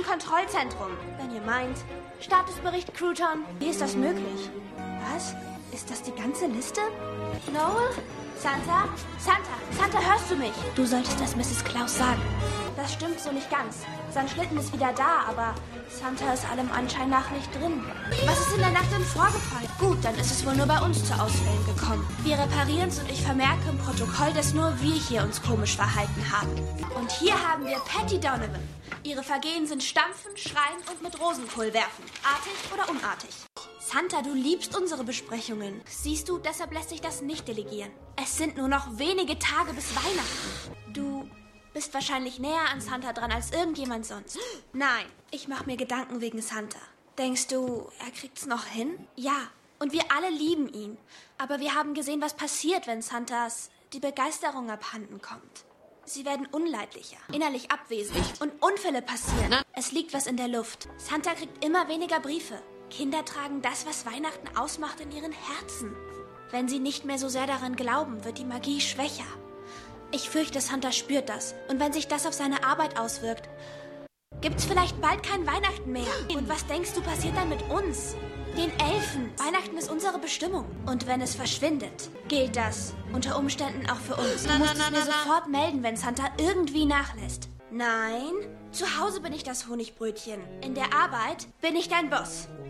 Kontrollzentrum. Wenn ihr meint. Statusbericht Crouton. Wie ist das möglich? Was? Ist das die ganze Liste? Noel? Santa? Santa, hörst du mich? Du solltest das Mrs. Claus sagen. Das stimmt so nicht ganz. Sein Schlitten ist wieder da, aber Santa ist allem Anschein nach nicht drin. Was ist in der Nacht denn vorgefallen? Gut, dann ist es wohl nur bei uns zu Ausfällen gekommen. Wir reparieren's und ich vermerke im Protokoll, dass nur wir hier uns komisch verhalten haben. Und hier haben wir Patty Donovan. Ihre Vergehen sind Stampfen, Schreien und mit Rosenkohl werfen. Artig oder unartig? Santa, du liebst unsere Besprechungen. Siehst du, deshalb lässt sich das nicht delegieren. Es sind nur noch wenige Tage bis Weihnachten. Du bist wahrscheinlich näher an Santa dran als irgendjemand sonst. Nein, ich mache mir Gedanken wegen Santa. Denkst du, er kriegt's noch hin? Ja, und wir alle lieben ihn. Aber wir haben gesehen, was passiert, wenn Santas die Begeisterung abhanden kommt. Sie werden unleidlicher, innerlich abwesend und Unfälle passieren. Es liegt was in der Luft. Santa kriegt immer weniger Briefe. Kinder tragen das, was Weihnachten ausmacht, in ihren Herzen. Wenn sie nicht mehr so sehr daran glauben, wird die Magie schwächer. Ich fürchte, Santa spürt das. Und wenn sich das auf seine Arbeit auswirkt, gibt's vielleicht bald kein Weihnachten mehr. Und was denkst du, passiert dann mit uns? Den Elfen. Weihnachten ist unsere Bestimmung. Und wenn es verschwindet, gilt das unter Umständen auch für uns. Du musst es mir sofort melden, wenn Santa irgendwie nachlässt. Nein, zu Hause bin ich das Honigbrötchen. In der Arbeit bin ich dein Boss.